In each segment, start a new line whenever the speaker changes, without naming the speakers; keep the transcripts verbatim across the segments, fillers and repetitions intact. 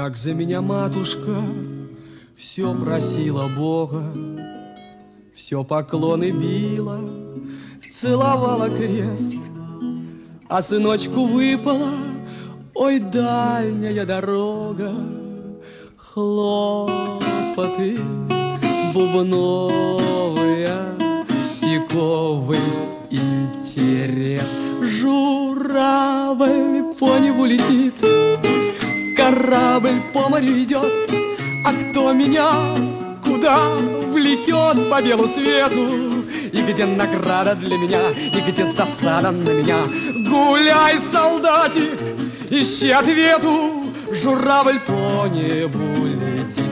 Как за меня матушка все просила Бога, все поклоны била, целовала крест, а сыночку выпала, ой, дальняя дорога, хлопоты бубновые, пиковый интерес. Журавль по небу летит, корабль по морю идет, а кто меня куда влекет по белу свету? И где награда для меня, и где засада на меня? Гуляй, солдатик, ищи ответу, журавль по небу летит.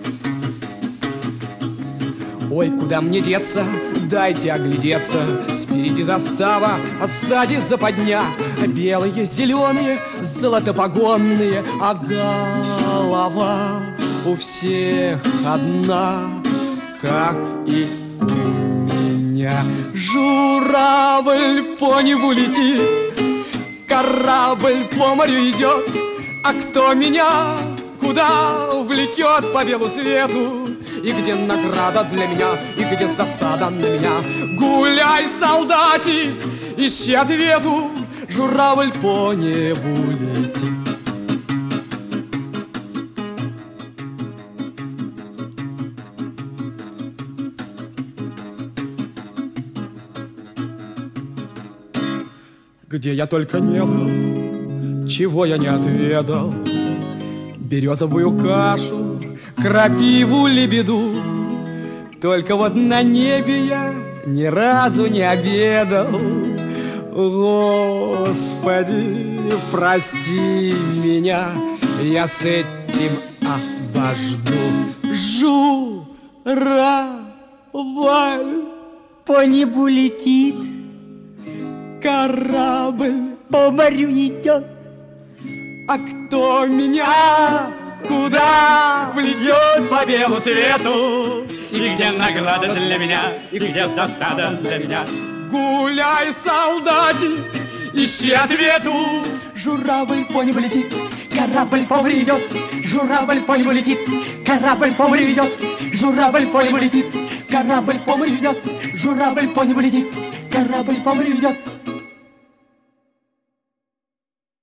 Ой, куда мне деться? Дайте оглядеться. Спереди застава, а сзади западня. Белые, зеленые, золотопогонные, а голова у всех одна, как и у меня. Журавль по небу летит, корабль по морю идет, а кто меня куда влекет по белу свету? И где награда для меня, и где засада на меня? Гуляй, солдатик, ищи ответу, журавль по небу летит. Где я только не был, чего я не отведал, березовую кашу, крапиву, лебеду. Только вот на небе я ни разу не обедал. Господи, прости меня, я с этим обожду. Журавль
по небу летит,
корабль
по морю идет,
а кто меня куда влечет по белу свету?
И где награда для меня, и где засада для меня?
Гуляй, солдатик, ищи ответу, журавль по небу летит, корабль по морю идет, журавль по небу летит, корабль по морю идет, журавль по небу летит, корабль по морю идет, журавль по небу летит, корабль по морю идет.